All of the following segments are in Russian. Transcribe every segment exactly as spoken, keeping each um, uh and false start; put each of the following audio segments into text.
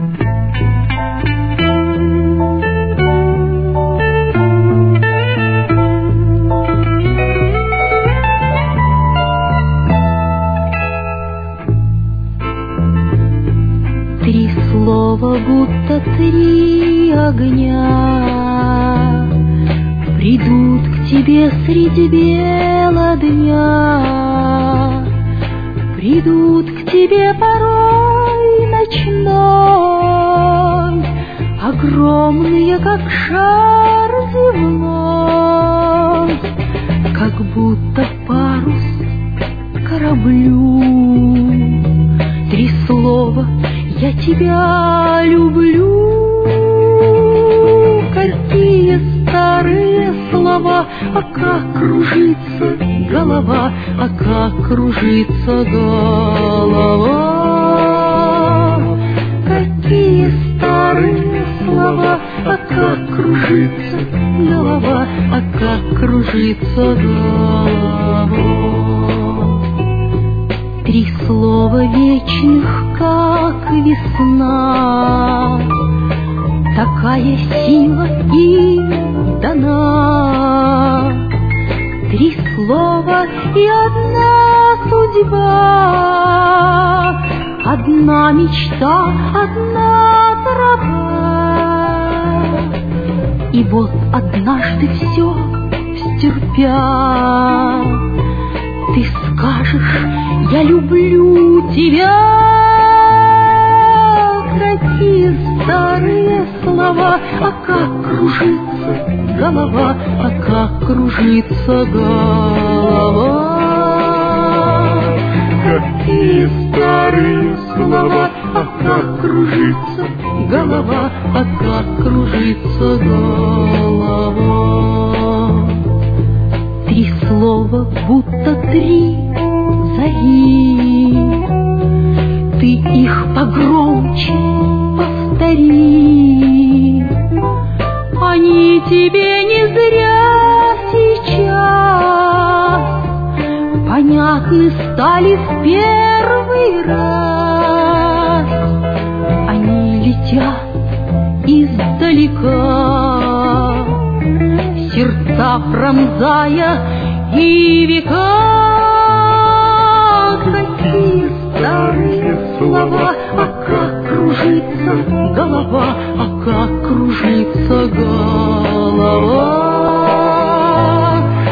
Три слова, будто три огня, придут к тебе среди бела дня, придут к тебе порой ночной, огромные, как шар земной, как будто парус кораблю. Три слова: я тебя люблю. Какие старые слова, а как кружится голова, а как кружится голова. Какие старые слова, а как кружится голова, а как кружится голова. Три слова вечных, как весна, такая сила им дана. Три слова и одна судьба, одна мечта, одна тропа. И вот однажды все стерпя, ты скажешь: я люблю тебя. Какие старые слова, а как кружится голова, а как кружится голова. Какие старые слова, а как кружится голова, а как кружится голова. Три слова, будто три зари, ты их погромче повтори. Они тебе не зря сейчас понятны стали в первый раз. Они летят издалека, сердца пронзая и века. Какие старые слова, а как кружится голова, а как кружится голова.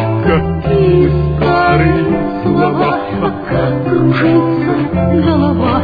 Какие старые слова, а как кружится голова,